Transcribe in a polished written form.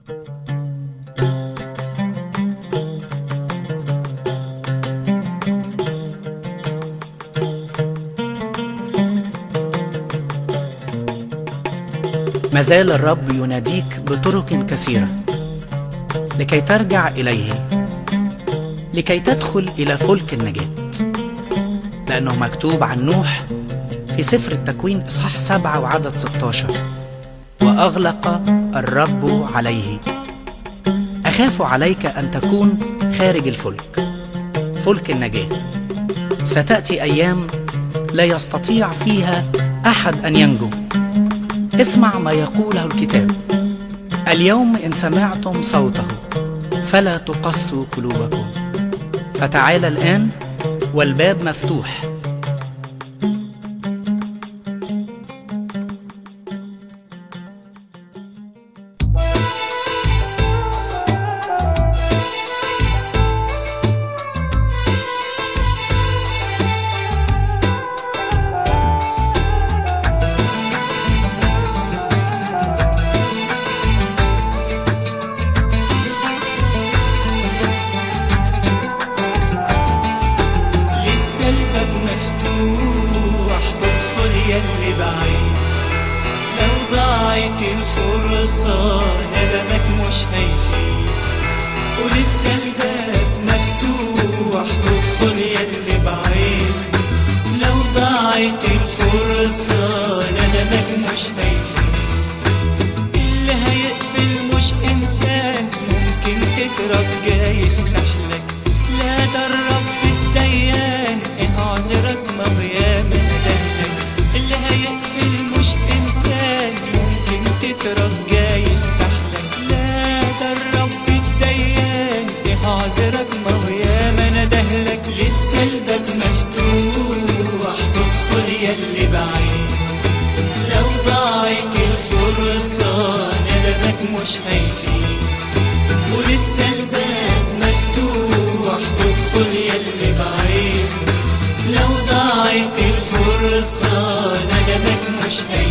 ما زال الرب يناديك بطرق كثيرة لكي ترجع إليه، لكي تدخل إلى فلك النجاة، لأنه مكتوب عن نوح في سفر التكوين إصحاح 7 وعدد 16: وأغلق الرب عليه. أخاف عليك أن تكون خارج الفلك، فلك النجاة. ستأتي أيام لا يستطيع فيها أحد أن ينجو. اسمع ما يقوله الكتاب: اليوم إن سمعتم صوته فلا تقسوا قلوبكم. فتعال الآن والباب مفتوح. الباب مفتوح، ادخل ياللي بعيد. لو ضاعت الفرصة ندمك مش هيفيد. ولسه الباب مفتوح، ادخل ياللي بعيد. لو ضاعت الفرصة ندمك مش هيفيد. اللي هيقفل مش إنسان، ممكن تترجى يفتح لك. لا ده الرب الديان، عذرك ما ياما ندهلك. اللي هيقفل مش إنسان، ممكن تترجى يفتح لك. لا ده الرب الديان، عذرك ما ياما ندهلك. لسه الباب مفتوح، ادخل ياللي بعيد. لو ضاعت الفرصة ندمك مش هيفيد. ولسه الباب مفتوح، ادخل ياللي بعيد. لو ضاعت الفرصة ندمك مش هيفيد.